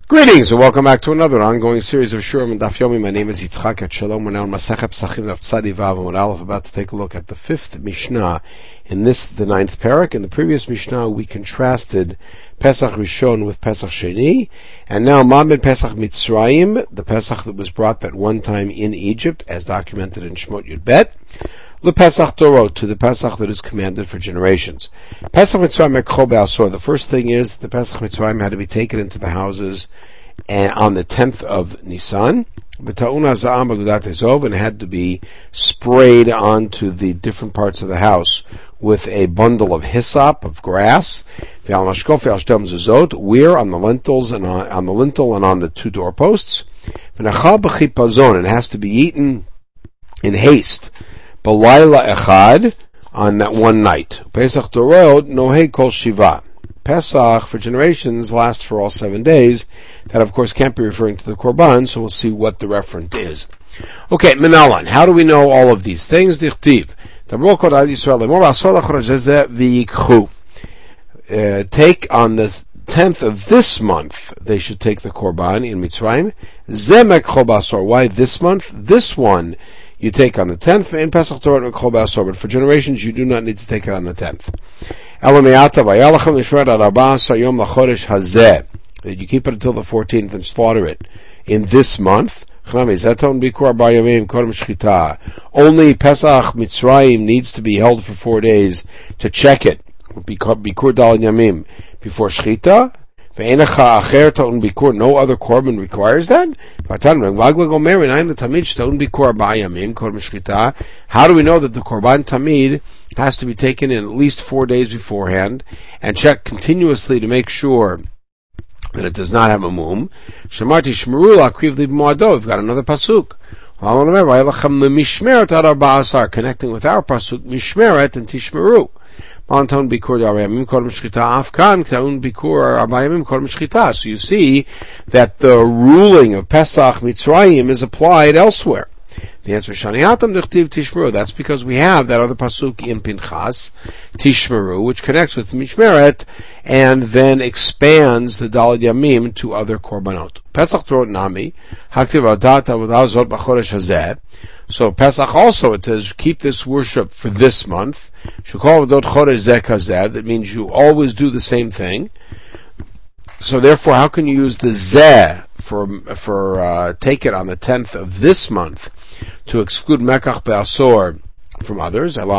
Greetings and welcome back to another ongoing series of Shurim and Daf Yomi. My name is Yitzchak at Shalom. We're now in Masechet Pesachim Daf Tzadi Vav and Aleph, about to take a look at the fifth Mishnah in this, the ninth parak. In the previous Mishnah, we contrasted Pesach Rishon with Pesach Sheni, and now Ma'amid Pesach Mitzrayim, the Pesach that was brought that one time in Egypt, as documented in Shmot Yud Bet, the Pesach Dorot, to the Pesach that is commanded for generations. Pesach Mitzrayim Ekcho Be'asor. The first thing is that the Pesach Mitzrayim had to be taken into the houses on the 10th of Nisan. And had to be sprayed onto the different parts of the house with a bundle of hyssop, of grass. Where on the lintels and on the lintel and on the two doorposts. And it has to be eaten in haste. Balayla echad, on that one night. Pesach Dorot nohei kol shiva. Pesach for generations lasts for all 7 days. That of course can't be referring to the Korban, so we'll see what the referent is. Okay, Menalan, how do we know all of these things? Dichtiv. Take on the 10th of this month, they should take the Korban in Mitzrayim. Zemek chobasor. Why this month? This one you take on the 10th, in Pesach Torah Kol B'Asor, but for generations you do not need to take it on the 10th. That you keep it until the 14th and slaughter it in this month. Only Pesach Mitzrayim needs to be held for 4 days to check it. Bikur Dal Yamim before Shchita. No other korban requires that. How do we know that the korban tamid has to be taken in at least 4 days beforehand and checked continuously to make sure that it does not have a mum? We've got another pasuk connecting with our pasuk mishmeret and tishmeru. So you see that the ruling of Pesach Mitzrayim is applied elsewhere. The answer is Shanihatam Nechtiv Tishmeru. That's because we have that other pasuk in Pinchas, Tishmeru, which connects with Mishmeret and then expands the Daled Yamim to other korbanot. Pesach Torot Nami Haktiv Adat Avodah Zot B'Chodesh Hazeh. So Pesach also, it says, keep this worship for this month. That means you always do the same thing. So therefore, how can you use the zeh for take it on the 10th of this month to exclude Mekach Be'asor from others? The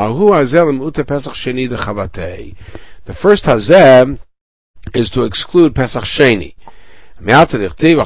first hazeh is to exclude Pesach Sheni. If you're going to say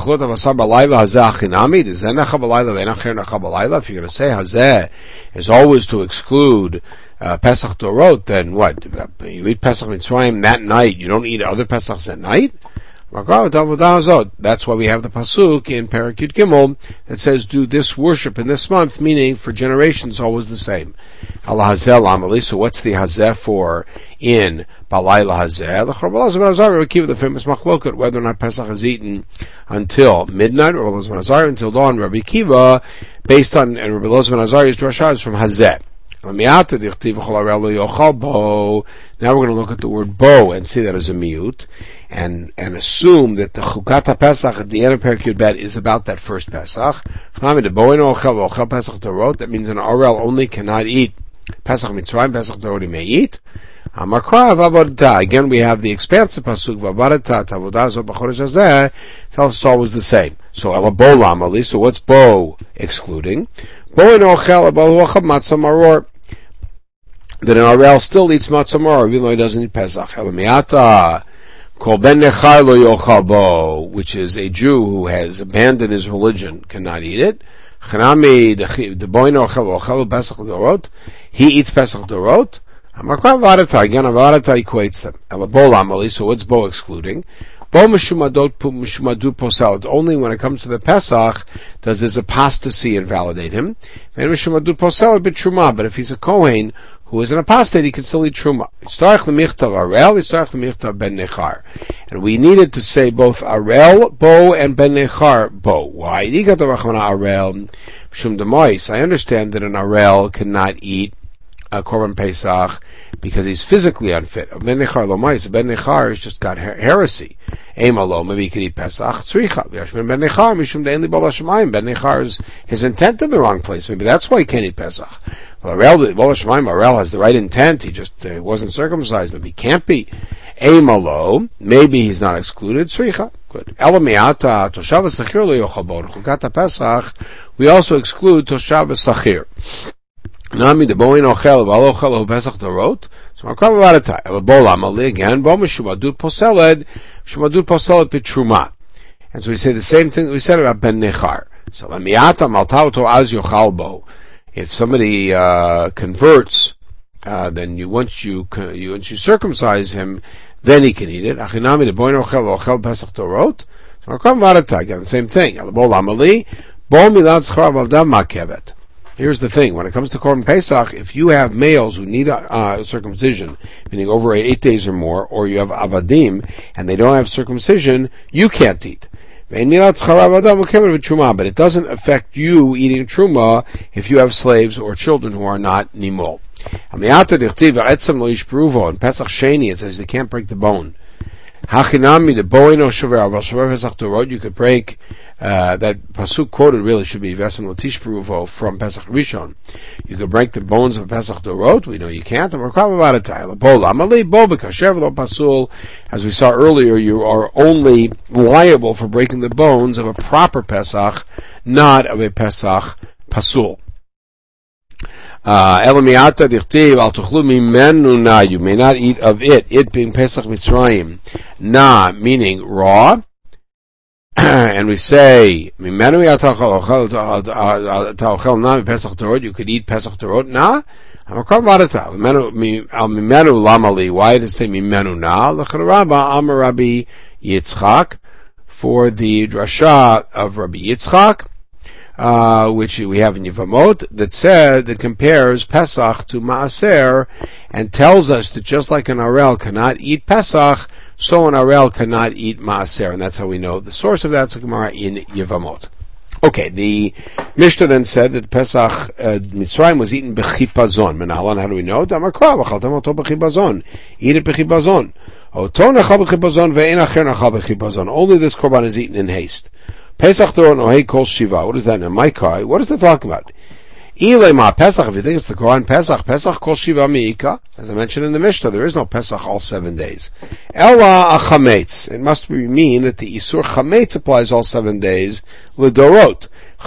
hazeh is always to exclude Pesach Dorot, then what? You eat Pesach Mitzrayim that night, you don't eat other Pesachs at night? That's why we have the pasuk in Perek Yud Gimel that says, do this worship in this month, meaning for generations always the same. So what's the hazeh for in Balayla hazeh? We keep the famous machloket whether or not Pesach is eaten until midnight or until dawn. Rabbi Kiva, based on Rabbi Elazar ben Azariah's drasha, is from hazeh. Now we're going to look at the word bo and see that as a miut, and assume that the Chukat Pesach at the end of Perek Yud Bet is about that first Pesach. That means an Orel only cannot eat Pesach Mitzrayim, Pesach Dorot he may eat. Again, we have the expansive pasuk tells us always the same. So elabo lamali. So what's bo excluding? Bo in ochel matzah maror. That an Arel still eats matzah maror even though he doesn't eat Pesach. Elamiata kol ben nechar lo yochal bo, which is a Jew who has abandoned his religion, cannot eat it. Chanami the boy in ochel Pesach Dorot. He eats Pesach Dorot. Again, Avarata equates them. So what's bo excluding? Bo mishumadu posel. Only when it comes to the Pesach does his apostasy invalidate him. But if he's a Kohen who is an apostate, he can still eat truma. And we needed to say both Arel, Bo, and Ben Nechar, Bo. Why? I understand that an Arel cannot eat Korban Pesach because he's physically unfit. Ben Nechar Lomais, Ben Nechar has just got heresy. Ema maybe he could eat Pesach. Tzricha, Yashmin Ben Nechar, Mishum De'en Li Bal HaShemayim. Ben Nechar is his intent in the wrong place. Maybe that's why he can't eat Pesach. Well, Bal HaShemayim has the right intent. He just wasn't circumcised. Maybe he can't be. Ema maybe he's not excluded. Tzricha, good. Elamiata Toshav Sachir Lo Yochal Bo. Chukata Pesach, we also exclude Toshav Sachir. Nami de boin ochel v'alo ochel Pesach Dorot. So I'll cover a lot of time. Bolam Ali again. Bo Meshumadut Poseled. Shumadut Poseled Pitruma. And so we say the same thing that we said about Ben Nechar. So Lamiata Maltauto Az Yochal Bo. If somebody converts, then once you circumcise him, then he can eat it. Achinami de boin ochel ochel Pesach Dorot. So I'll cover a lot of time. Again, the same thing. Bolam Ali. Bo Milad Schar V'Avdam Makevet. Here's the thing, when it comes to Korban Pesach, if you have males who need circumcision, meaning over 8 days or more, or you have avadim, and they don't have circumcision, you can't eat. But it doesn't affect you eating truma if you have slaves or children who are not nimol. In Pesach Sheni, it says they can't break the bone. You could break that pasuk quoted really should be Vesem Latish Peruvo from Pesach Rishon. You could break the bones of Pesach Dorot. We know you can't. And we're talking about it. As we saw earlier, you are only liable for breaking the bones of a proper Pesach, not of a Pesach Pasul. Elamiata dichtiv al tuchlu mimenu na. You may not eat of it. It being Pesach Mitzrayim. Na meaning raw. And we say, mimenu yatachal na Pesach Dorot. You could eat Pesach Dorot na. Mimenu lamali. Why does it say mimenu na? L'charaba Amar Rabbi Yitzchak, for the drasha of Rabbi Yitzchak, which we have in Yevamot, that compares Pesach to Maaser, and tells us that just like an Arel cannot eat Pesach, so an Arel cannot eat Maaser, and that's how we know the source of that's the Gemara in Yevamot. Okay, the Mishnah then said that Pesach Mitzrayim was eaten b'chipazon. Menalan, how do we know? Damar kra v'chaltem oto b'chipazon. Eat it b'chipazon. Oto nachal b'chipazon ve'en acher nachal b'chipazon. Only this korban is eaten in haste. Pesach Dorot nohei kol shiva. What is that in Maikai? What is that talking about? Ilay ma Pesach, if you think it's the Quran Pesach kol shiva mi'ika. As I mentioned in the Mishnah, there is no Pesach all 7 days. Ela achametz. It must mean that the Isur chametz applies all 7 days. L'dorot.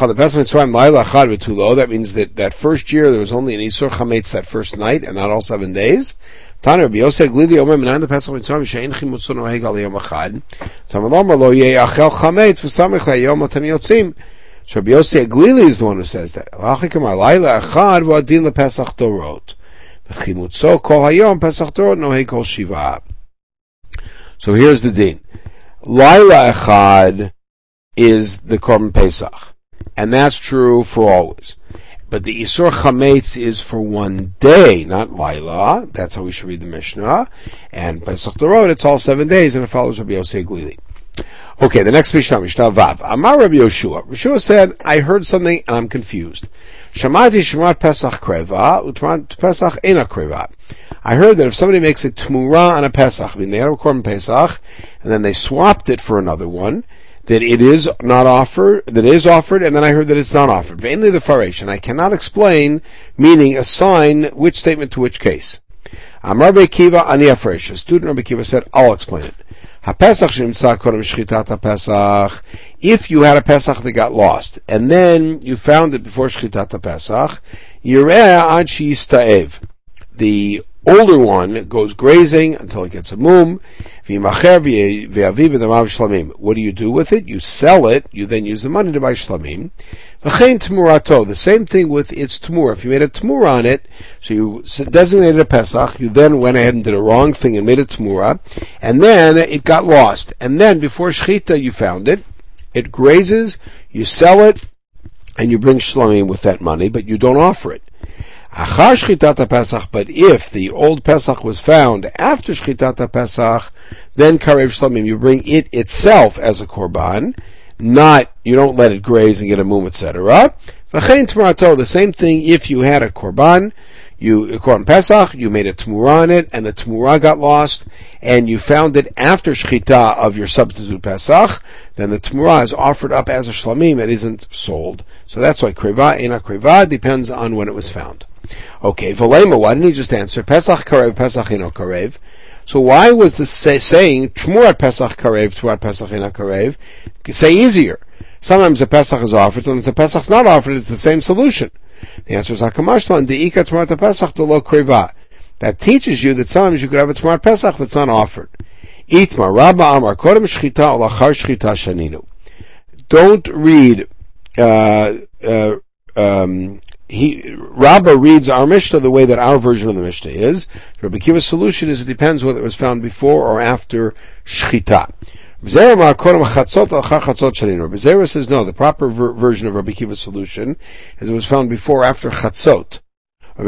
That means that first year there was only an Isur chametz that first night and not all 7 days. Tana Rabbi Yosef Glili Omer Menan the Pesach Mitzrayim Shein Chimutzu Noheg Al Yom Echad. Tamalom Lo Yeachel Chametz V'Samech LaYom Atan Yotzim. So Rabbi Yosef Glili is the one who says that. Halachikim Alayla Echad V'Adin LePesach Dorot. V'Chimutzu Kol Hayom Pesach Dorot Noheg Kol Shiva. So here's the din. Laila Echad is the Korban Pesach, and that's true for always. But the Isur Chametz is for 1 day, not Laila. That's how we should read the Mishnah. And Pesach Dorot, it's all 7 days, and it follows Rabbi Yosef Glili. Okay, the next Mishnah, Mishnah Vav. Amar Rabbi Yoshua. Yoshua said, I heard something and I'm confused. Shamati Shemrat Pesach Kreva, Utmat Pesach Ena Kreva. I heard that if somebody makes a Tmura on a Pesach, I mean they had a Korban Pesach, and then they swapped it for another one, that it is not offered, that is offered, and then I heard that it's not offered. Mainly the Farish, and I cannot explain, meaning assign which statement to which case. Amar Rabbi Kiva Ani Afresh. A student Rabbi Kiva said, I'll explain it. If you had a Pesach that got lost, and then you found it before Shchitat Pesach, the older one goes grazing until it gets a mum. What do you do with it? You sell it. You then use the money to buy shlamim. The same thing with its tmur. If you made a tmur on it, so you designated a Pesach, you then went ahead and did a wrong thing and made a tmura, and then it got lost. And then before shchita you found it, it grazes, you sell it, and you bring shlamim with that money, but you don't offer it. Achar Shchitat Pesach, but if the old Pesach was found after Shchitat Pesach, then Karev Shlamim, you bring it itself as a Korban, you don't let it graze and get a mum, etc. The same thing if you had a Korban, You Korban Pesach, you made a Tmurah on it, and the Tmurah got lost, and you found it after Shchita of your substitute Pesach, then the Tmurah is offered up as a Shlamim, it isn't sold. So that's why Kreva, Eina Kreva, depends on when it was found. Okay, Volema, why didn't he just answer Pesach Karev, Pesach Eino Karev? So why was the saying Tmurat Pesach Karev, Tmurat Pesach Eino Karev? Say easier. Sometimes a Pesach is offered, sometimes a Pesach's not offered, it's the same solution. The answer is Hakamashtan, De'ika Tmurat Pesach Delo Kreva. That teaches you that sometimes you could have a Tmurat Pesach that's not offered. Itmar, Rabba Amar, Kodem Shchita, Olachar Shchita Shaninu. Don't read, Rabbah reads our Mishnah the way that our version of the Mishnah is. Rabbi Akiva's solution is it depends whether it was found before or after Shchita. Bezerah says no, the proper version of Rabbi Akiva's solution is it was found before or after Chatzot. But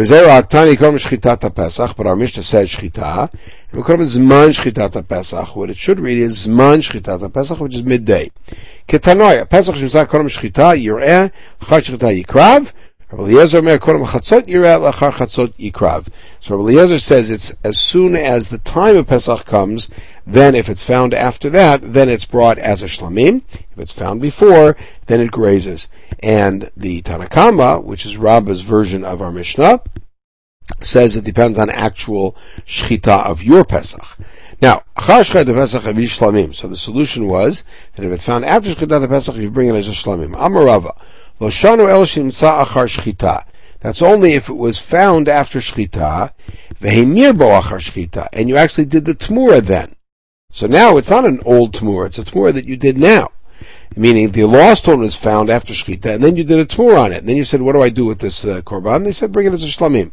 our Mishnah says Shchita, and we call it Zman Shchita Pesach. What it should read is Zman Shchita Pesach, which is midday. Ketanoia, Pesach Shemsa Kodem Shchita, Yireh, Char Shchita Yikrav, Rabbi Eliezer Mer Kodem Chatzot Yireh, Lachar Chatzot Yikrav. So Rabbi Eliezer says it's as soon as the time of Pesach comes, then if it's found after that, then it's brought as a Shlamim. If it's found before, then it grazes. And the Tanakama, which is Rabbah's version of our Mishnah, says it depends on actual Shchita of your Pesach. Now, Achar Shchita Pesach Avi Shlamim. So the solution was that if it's found after Shchita Pesach, you bring it as a Shlamim. Amar Rava, Lo Shanu El Shimsa Achar Shchita. That's only if it was found after Shchita, Vehemir Bo Achar Shchita, and you actually did the Tmurah then. So now it's not an old Tmurah, it's a Tmurah that you did now. Meaning the lost one was found after Shchita, and then you did a Tmurah on it. And then you said, what do I do with this Korban? They said, bring it as a Shlamim.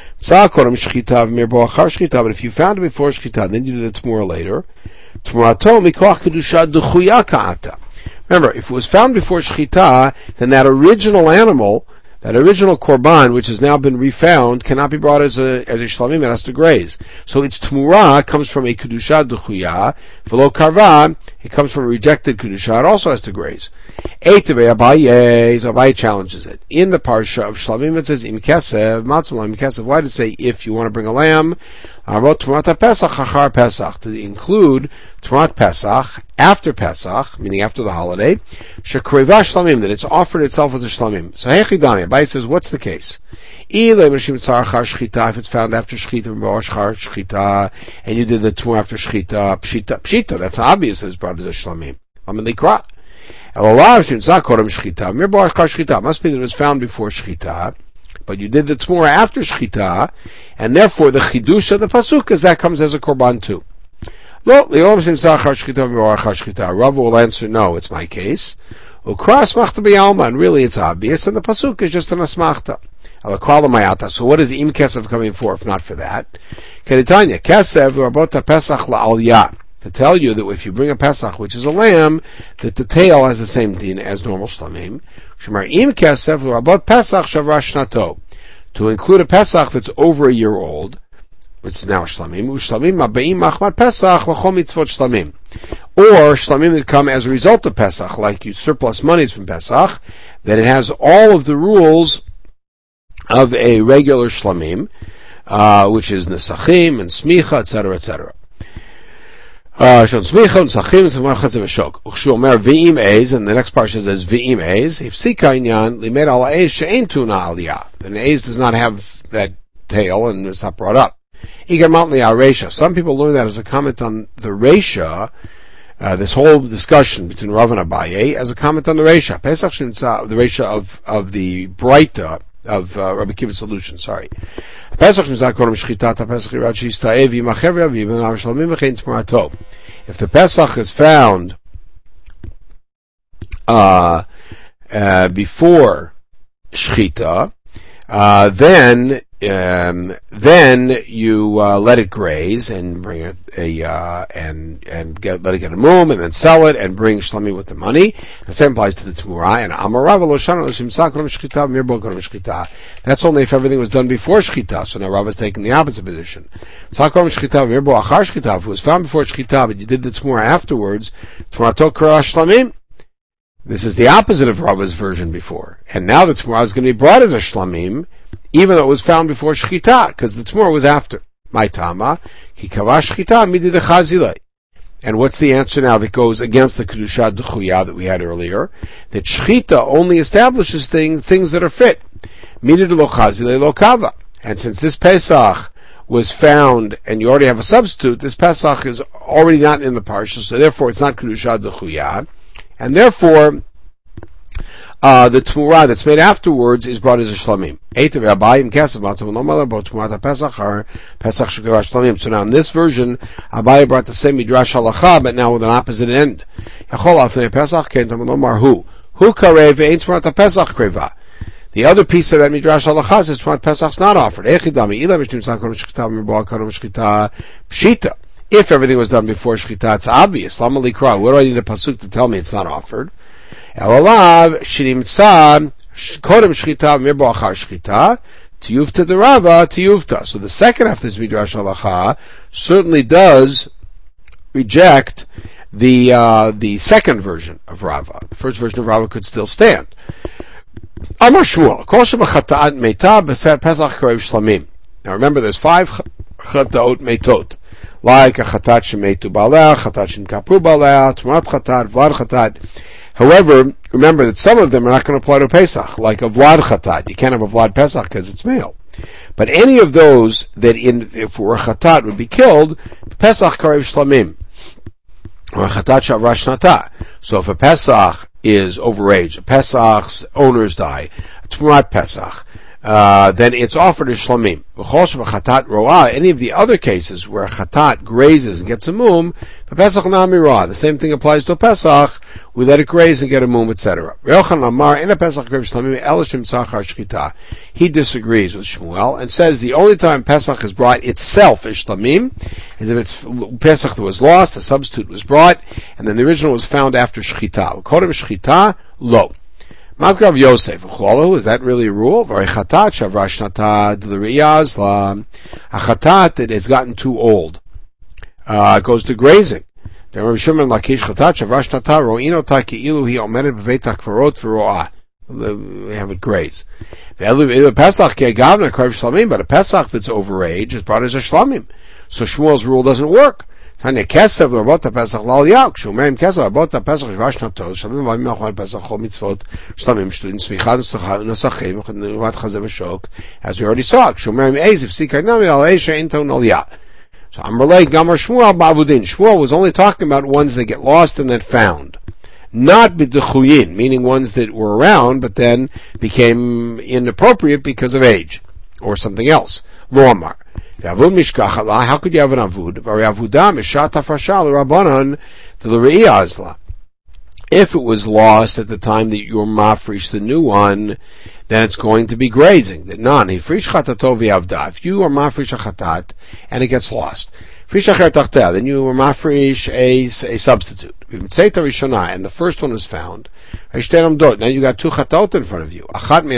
But if you found it before Shchita, then you did the Tmurah later. Remember, if it was found before Shchita, then that original animal, that original Korban, which has now been refound, cannot be brought as a Shlamim, it has to graze. So its Tmurah comes from a Kedusha D'chuya, V'lo Karva, it comes from a rejected Kedusha, it also has to graze. Abaye challenges it. In the Parsha of Shlamim, it says, Im Kesev, Matzum Im Kesev, why does it say, if you want to bring a lamb, Tmurat Pesach, Chachar Pesach, to include Tmurat Pesach, after Pesach, meaning after the holiday, Shekreva Shlamim, that it's offered itself as a Shlamim. So Hechidami, Abaye says, what's the case? If it's found after Shchita, and you did the Tmurah after Shchita, Pshita, that's obvious that it's brought as a Shlamim. Likra. Must be that it was found before Shchita, but you did the Tmurah after Shchita, and therefore the Chidush of the Pasuk is that comes as a Korban too. Rav will answer, no, it's my case. And really it's obvious, and the Pasuk is just an Asmachta. So what is Im Kesev coming for if not for that? To tell you that if you bring a Pesach, which is a lamb, that the tail has the same din as normal Shlamim. To include a Pesach that's over a year old, which is now Shlamim, or Shlamim that come as a result of Pesach, like you surplus monies from Pesach, then it has all of the rules of a regular Shlamim, which is Nesachim and Smicha, etc., etc. And the next part says V'im Eiz. If Sika Inyan, Limed Ala Eiz She'en Tuna Aliyah. Then Eiz does not have that tail and it's not brought up. Some people learn that as a comment on the Reisha, this whole discussion between Rav and Abaye, as a comment on the Reisha. Pesach the Reisha of the Breita, of Rabbi Akiva's solution, sorry. If the Pesach is found before Shchita, then you let it graze and bring it let it get a mum and then sell it and bring Shlami with the money. The same applies to the Tmurah. And that's only if everything was done before Shchita. So now Rav is taking the opposite position. If it was found before Shchita, but you did the Tmurah afterwards, this is the opposite of Rav's version before. And now the Tmurah is going to be brought as a Shlamim even though it was found before Shechita, because the Tmura was after. My Tama, Ki Kava Shechita Midi de Chazilei. And what's the answer now that goes against the Kedusha D'chuya that we had earlier? That Shechita only establishes things that are fit. Midi de lo Chazilei lo Kava. And since this Pesach was found, and you already have a substitute, this Pesach is already not in the Parsha, so therefore it's not Kedusha D'chuya. And therefore, the Tmura that's made afterwards is brought as a Shlamim. So now in this version, Abaye brought the same Midrash Halacha, but now with an opposite end. The other piece of that Midrash Halacha says Tmurat Pesach's not offered. If everything was done before Shechita, it's obvious. Lama likra. What do I need a pasuk to tell me it's not offered? Elalav shinimtza kodem Shechita mirbo achar Shechita tiyufta derava tiyufta. So the second half of this Midrash Halacha certainly does reject the second version of Rava. The first version of Rava could still stand. Amar Shmuel, kol shebachata'at meita b'seh Pesach karev shlamim. Now remember, there's 5 chata'ot meitot, like a chatat shemetu ba'aleh, chatat shenkapru ba'aleh, tmurat chatat, vlad chatat. However, remember that some of them are not going to apply to Pesach, like a vlad chatat. You can't have a vlad Pesach because it's male. But any of those that if were a chatat would be killed, Pesach karev shlamim, or a chatat shavra shnata. So if a Pesach is overage, a Pesach's owners die, a Tmurat Pesach, then it's offered as Shlamim. Any of the other cases where a Chatat grazes and gets a mum, the Pesach Namirah, the same thing applies to a Pesach, we let it graze and get a mum, etc. He disagrees with Shmuel and says the only time Pesach is brought itself is Shlamim is if it's Pesach that was lost, a substitute was brought, and then the original was found after Shechita. Kodem Shechita, lo. Matgrav Yosef, is that really a rule? A chatat that has gotten too old goes to grazing. We have it graze. But a Pesach that's overage is brought as a Shlamim. So Shmuel's rule doesn't work. Tanya Kesev Rabot Pesach Lal Yak Shumeim Kesev Rabot Pesach Shvash Natos Shamim Vayim Machal Pesach Chol Mitzvot Shlamim Shtudim Smichad Nosachim Nuvat Chazev Shok, as we already saw. Shumeim Eziv Sikarnami Al Eisha Inton Al Yak. So Amrlei Gamar Shmuel Bavudin. Shmuel was only talking about ones that get lost and then found, not b'dechuyin, meaning ones that were around but then became inappropriate because of age or something else. Lo Amar. How could you have an avud? If it was lost at the time that you're mafresh the new one, then it's going to be grazing. That none. If you are mafresh a chatat and it gets lost, then you were mafresh a substitute. And the first one was found. Now you got 2 chatot in front of you.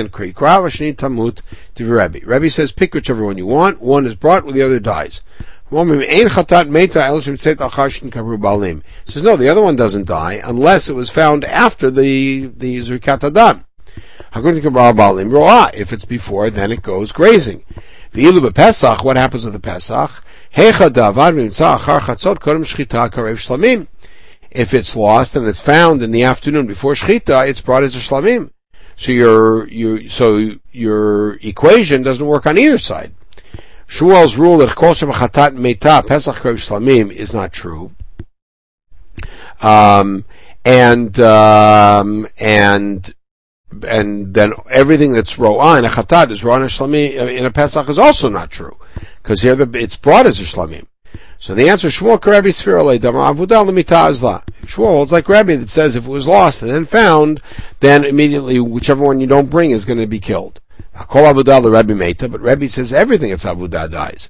Rebbe says pick whichever one you want. One is brought, the other dies. He says no, the other one doesn't die unless it was found after the Zrikat Adam. If it's before, then it goes grazing. What happens with the Pesach? If it's lost and it's found in the afternoon before Shechita, it's brought as a Shlamim. So your equation doesn't work on either side. Shmuel's rule that Kol Shem Chatat Meita Pesach Karev Shlamim is not true. And then everything that's Ro'ah in a Chatat is Ro'ah in a Shlamim in a Pesach is also not true, because here it's brought as a Shlamim. So the answer, Shmuel Karabi Sfirale Damar Avudah Lemita Azla. Shmuel, it's like Rabbi that says if it was lost and then found, then immediately whichever one you don't bring is going to be killed. Kol Avudah the Rabbi Meta, but Rabbi says everything that's Avudah dies.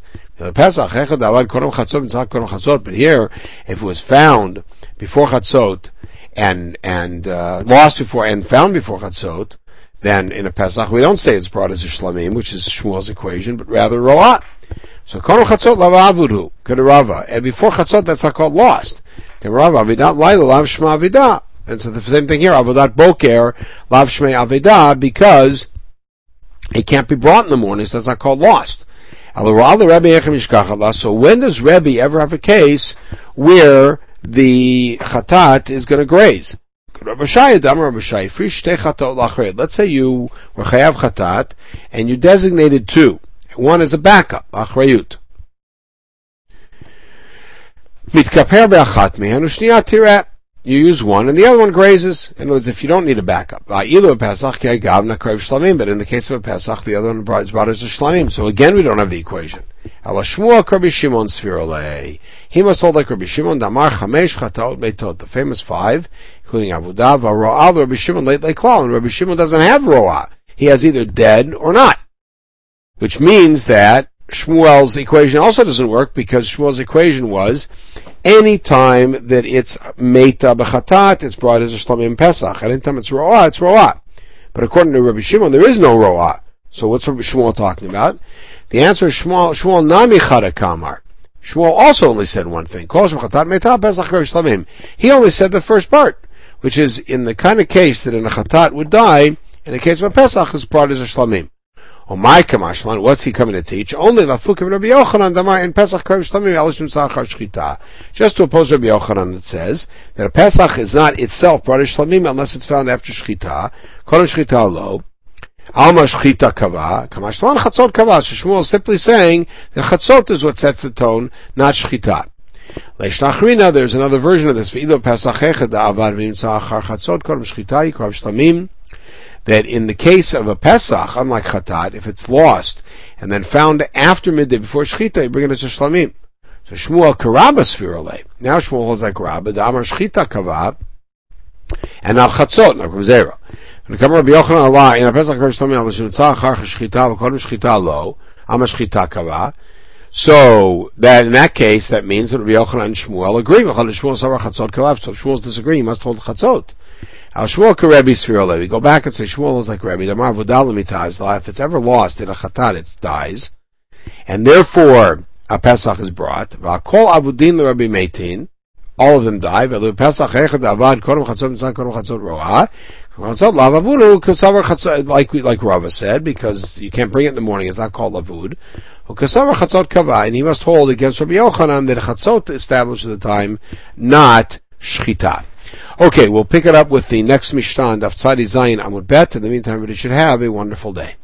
But here, if it was found before Chatzot and lost before and found before Chatzot, then in a Pesach we don't say it's brought as a Shlamim, which is Shmuel's equation, but rather Ro'ah. So Kono Chatzot Lavavudu, Kedarava. And before Chatzot, that's not called lost. Kedarava Avidat Laila Lav Shma Avidah. And so the same thing here, Avodat Boker Lav Shmei Avidah, because it can't be brought in the morning, so that's not called lost. So when does Rebbe ever have a case where the chatat is going to graze? Let's say you were chayav chatat, and you designated two. One is a backup, achrayut. You use one, and the other one grazes. In other words, if you don't need a backup. But in the case of a Pesach, the other one is brought as a shlamim. So again, we don't have the equation. He must hold like Rabbi Shimon, Damar Chamesh Chataot Beitot, the famous five, including Avudav, Ro'ah, Rabbi Shimon late like Klal, and Rabbi Shimon doesn't have Ro'ah. He has either dead or not. Which means that Shmuel's equation also doesn't work, because Shmuel's equation was any time that it's Meita B'chatat, it's brought as a Shlamim Pesach. Any time it's Ro'ah, it's Ro'ah. But according to Rabbi Shimon, there is no Ro'ah. So what's Rabbi Shmuel talking about? The answer is Shmuel Nami Chada Kamar. Shmuel also only said one thing. He only said the first part, which is in the kind of case that in a chatat would die, in the case of a Pesach, is brought as a shlamim. My kamashlan, what's he coming to teach? Only lafukim Rabbi Yochanan damar in Pesach karev shlamim alishim tzachar shchita. Just to oppose Rabbi Yochanan, it says that a Pesach is not itself brought as shlamim unless it's found after shchita. Kodem shchita lo. Alma shchita kava, kamashlan chatzot kava. So Shmuel is simply saying that chatzot is what sets the tone, not shchita. Leishnachrina, there's another version of this. V'ido pesach echad da'avad v'imtza achar chatzot kodem shchita yikrav shlamim. That in the case of a Pesach, unlike chatat, if it's lost and then found after midday before shchita, you bring it as a shlamim. So Shmuel karaba sfirale. Now Shmuel holds like karaba, da'amar shchita kava, and not chatzot, not kavzera. When it comes to Rabbi Yochanan Allah, in a Pesach karev shlamim alishim tzachar shchita v'kodem shchita lo, amar shchita kava. So that in that case, that means that Rabbi Yochanan and Shmuel agree. Shmuel savar chatzot kava. So Shmuel's disagree. He must hold chatzot. Al Shmuel Karebi Sfirole. We go back and say Shmuel is like Rebbe. Damar Vodalamitaz. If it's ever lost in a chatat, it dies, and therefore a Pesach is brought. V'akol avudin l'Rebbe Meitin. All of them die. V'elu Pesach echad avad kodem chatzot mitzad kodem chatzot ro'ah. Chatzot lavavunu kasavar chatzot, like Rava said, because you can't bring it in the morning. It's not called lavud. Kasavar chatzot kava, and he must hold against Rabbi Yochanan that chatzot established at the time, not shchita. Okay, we'll pick it up with the next Mishnah, Daf Tzadi Zayin Amud Bet. In the meantime, everybody should have a wonderful day.